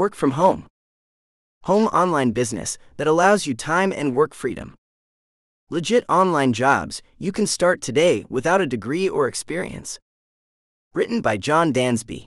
Work from home. Home online business that allows you time and work freedom. Legit online jobs you can start today without a degree or experience. Written by John Dansby.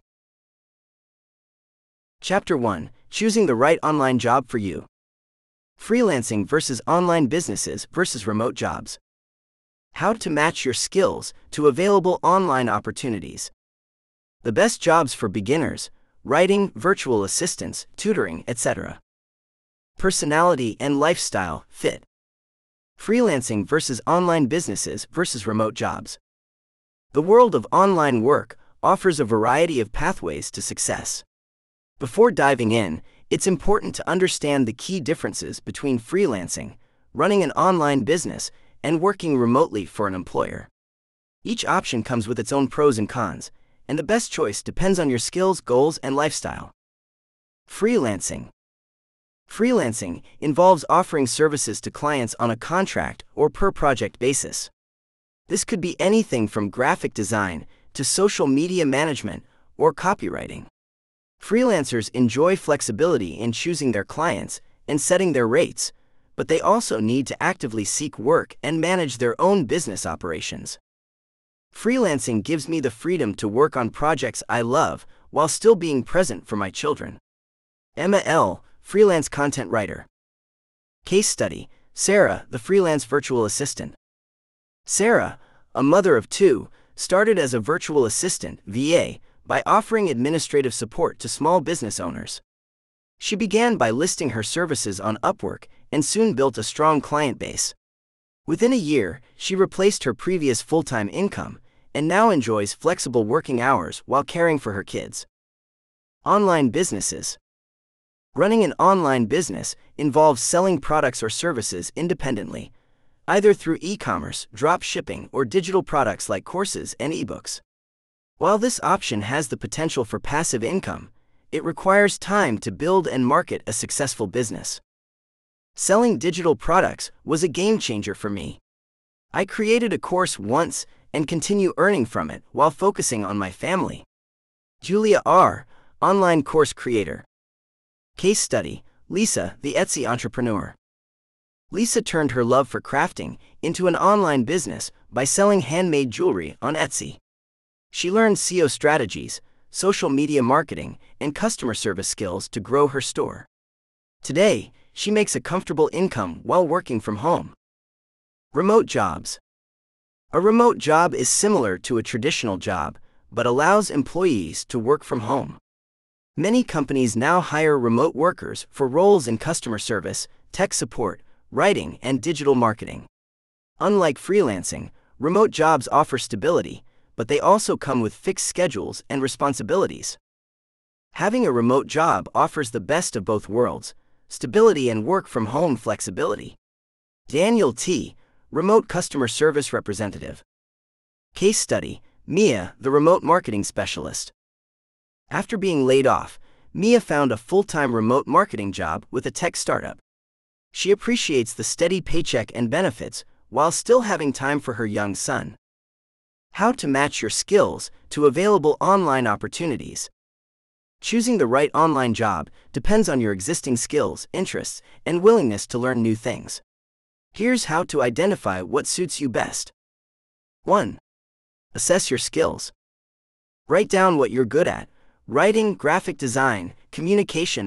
Chapter 1. Choosing the right online job for you. Freelancing versus online businesses versus remote jobs. How to match your skills to available online opportunities. The best jobs for beginners: writing, virtual assistants, tutoring, etc. Personality and lifestyle fit. Freelancing versus online businesses versus remote jobs. The world of online work offers a variety of pathways to success. Before diving in, it's important to understand the key differences between freelancing, running an online business, and working remotely for an employer. Each option comes with its own pros and cons, and the best choice depends on your skills, goals, and lifestyle. Freelancing. Freelancing involves offering services to clients on a contract or per-project basis. This could be anything from graphic design to social media management or copywriting. Freelancers enjoy flexibility in choosing their clients and setting their rates, but they also need to actively seek work and manage their own business operations. Freelancing gives me the freedom to work on projects I love while still being present for my children. Emma L., freelance content writer. Case study: Sarah, the freelance virtual assistant. Sarah, a mother of two, started as a virtual assistant (VA) by offering administrative support to small business owners. She began by listing her services on Upwork and soon built a strong client base. Within a year, she replaced her previous full-time income and now enjoys flexible working hours while caring for her kids. Online businesses. Running an online business involves selling products or services independently, either through e-commerce, drop shipping, or digital products like courses and ebooks. While this option has the potential for passive income, it requires time to build and market a successful business. Selling digital products was a game changer for me. I created a course once and continue earning from it while focusing on my family. Julia R., online course creator. Case study: Lisa, the Etsy entrepreneur. Lisa turned her love for crafting into an online business by selling handmade jewelry on Etsy. She learned SEO strategies, social media marketing, and customer service skills to grow her store. Today, she makes a comfortable income while working from home. Remote jobs. A remote job is similar to a traditional job, but allows employees to work from home. Many companies now hire remote workers for roles in customer service, tech support, writing, and digital marketing. Unlike freelancing, remote jobs offer stability, but they also come with fixed schedules and responsibilities. Having a remote job offers the best of both worlds: stability and work from home flexibility. Daniel T., remote customer service representative. Case study: Mia, the remote marketing specialist. After being laid off, Mia found a full-time remote marketing job with a tech startup. She appreciates the steady paycheck and benefits while still having time for her young son. How to match your skills to available online opportunities. Choosing the right online job depends on your existing skills, interests, and willingness to learn new things. Here's how to identify what suits you best. 1. Assess your skills. Write down what you're good at: writing, graphic design, communication,